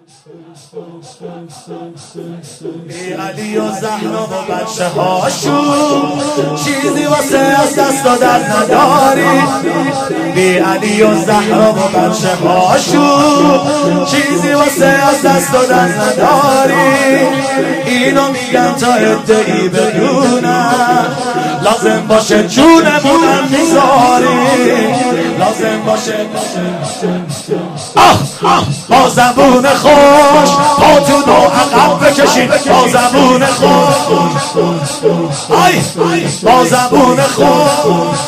بی علی و زهرا و بچه هاشون چیزی واسه از دست دادن نداری. بی علی و زهرا و بچه هاشون چیزی واسه از دست دادن نداری. اینو میگن تا ادعی بدونن لازم باشه جونمونم میذاری. لازم باشه با زبون خوش پاتون رو عقب بکشید. با زبون خوش با زبون خوش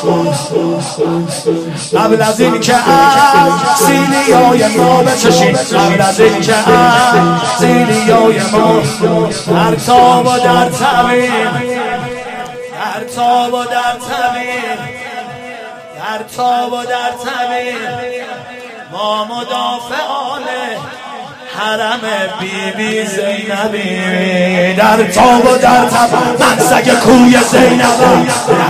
قبل از این که از سیلیای ما بچشید. قبل از این که از سیلیای ما در تاب و در تبین در تاب و در تبین در تاب و در تبین ما مدافعان حرم بی بی زینبی. در تاب و در تب من سگ کوی زینبم.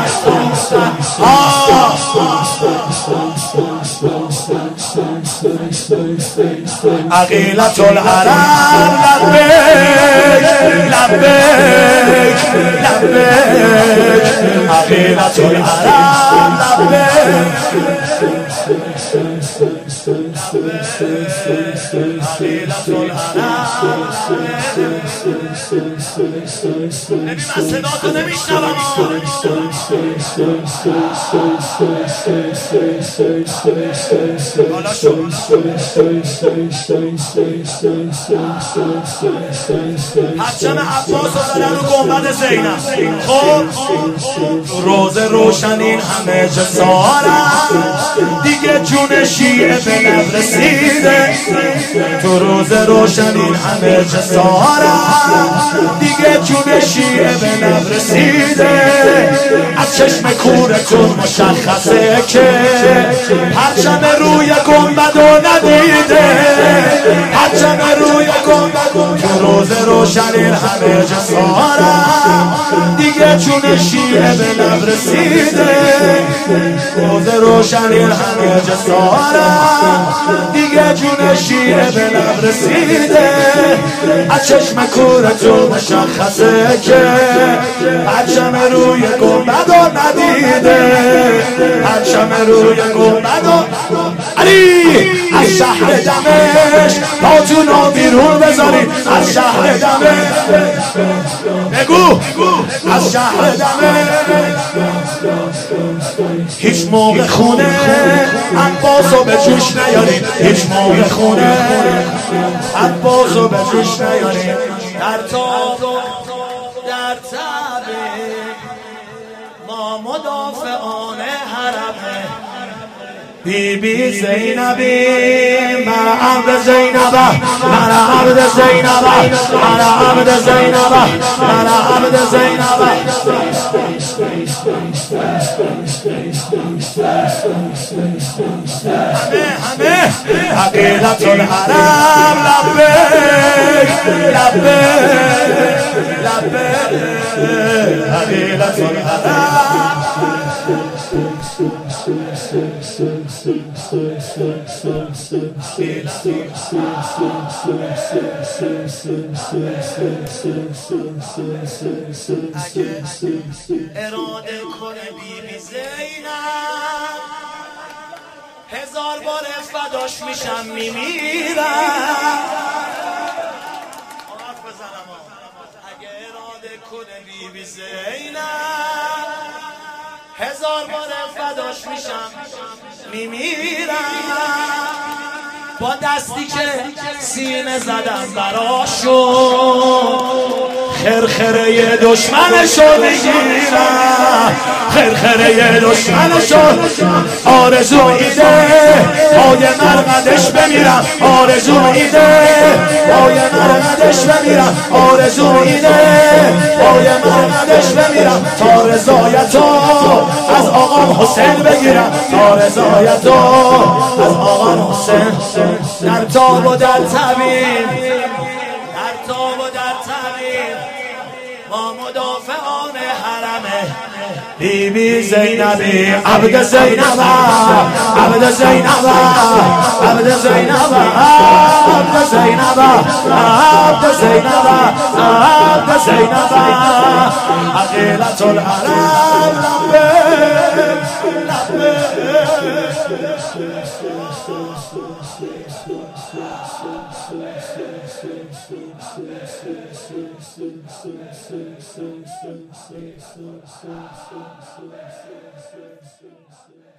عقیلة الحرم لبیک لبیک لبیک. عقیلة الحرم لبیک نبی من صدا تو نمیشنوم. حالا شد پرچم عباس رو دارن رو گنبد زینب. خب روز روشن این همه جسارن دیگه جون شیعه به لب رسیده. تو روز روشن این همه جسارن دیگه جون شیعه به لب رسیده. از چشم کورتون مشخصه که پرچم روی گنبد رو ندیده. پرچم روی گنبد تو روز روشن این همه جسارن دیگه جون شیعه به لب رسیده. روز روشن این همه جسارن دیگه جون شیعه به لب رسیده. از چشم کورتون مشخصه که پرچم روی گنبد رو ندیده. پرچم روی گنبد رو علی از شهر دمشق پاتون رو بیرون بذارید. از شهر دمشق بگو از شهر دمشق هیچ موقع خونه عباس رو به جوش نیارید. هیچ موقع خونه عباس رو به جوش نیارید. در تاب و در تبه ما مدافعان حرمه بی بی زینبی. من عبد زینبه من عبد زینبه من عبد زینبه من عبد زینبه. همه عقیلة الحرم لبیک لبیک لبیک. عقیلة الحرم اگه اراده کنه بی بی زینب هزار بار فداش میشم میمیرم. اگه اراده کنه بی بی زینب هزار بار فداش میشم میمیرم. با دستی که سینه زدم براشون خرخره دشمنشو میگیرم. خرخره دشمنشو آرزو ایده پای مرقدش بمیرم. آرزو ایده پای مرقدش بمیرم. آرزو ایده پای مرقدش بمیرم. تا رضایتو از آقام حسین بگیرم. تا رضایتو از آقام حسین. در تاب و در تبین در تاب و در تبین ما مدافعان حرمه بیبی زینبی عبد زینب عبد زینب عبد زینب عبد زینب عبد زینب عبد زینب عقیلة الحرم لبیک